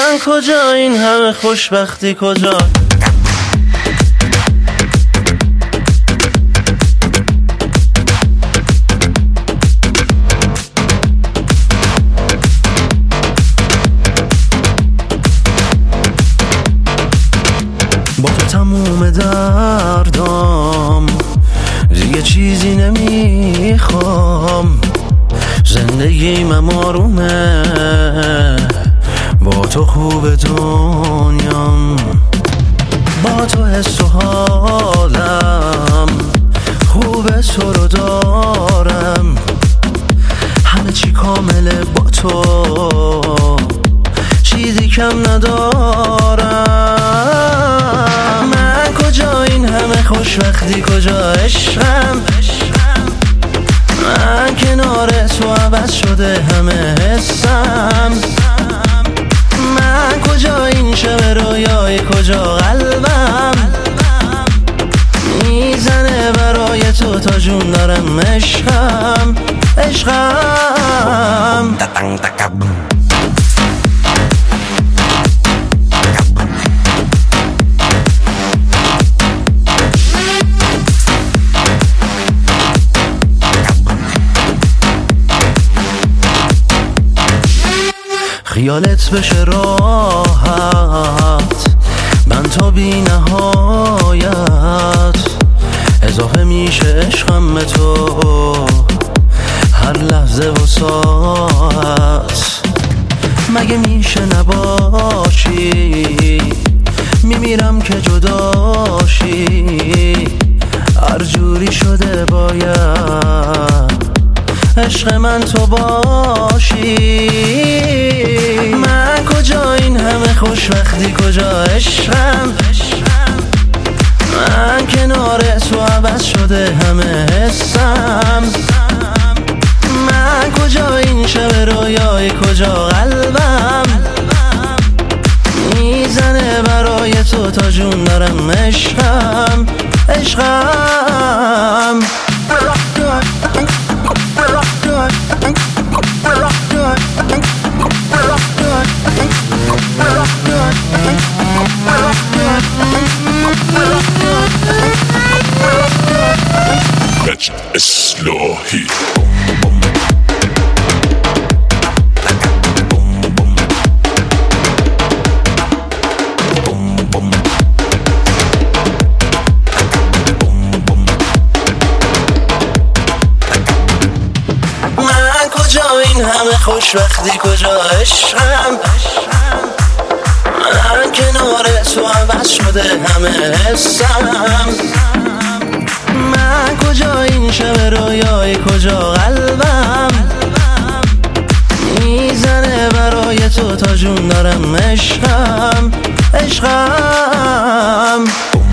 من کجا این همه خوشبختی کجا؟ با تو تموم دردام دیگه چیزی نمیخوام، زندگیم آرومه، با تو خوب دنیام، با تو حس و حالم خوبه، تو رو دارم، همه چی کامله با تو، چیزی کم ندارم. من کجا این همه خوشبختی کجا عشقم؟ من کنار تو عوض شده همه حسم. من کجا این شب رویای کجا قلبم میزنه برای تو تا جون دارم عشقم عشقم. خیالت بشه راحت، من تا بی نهایت اضافه میشه عشقم به تو، هر لحظه و ساعت. مگه میشه نباشی؟ میمیرم که جداشی، هر جوری شده باید عشق من تو باشی. من کجا این همه خوشبختی کجا عشقم؟ من کنار تو عوض شده همه حسم. من کجا این شب رویای کجا قلبم میزنه برای تو تا جون دارم عشقم عشقم. اصلاحی این همه خوشبختی کجا عشقم؟ من کنار تو عوض شده همه حسم. من کجا این شب رویای کجا قلبم میزنه برای تو تا جون دارم عشقم عشقم.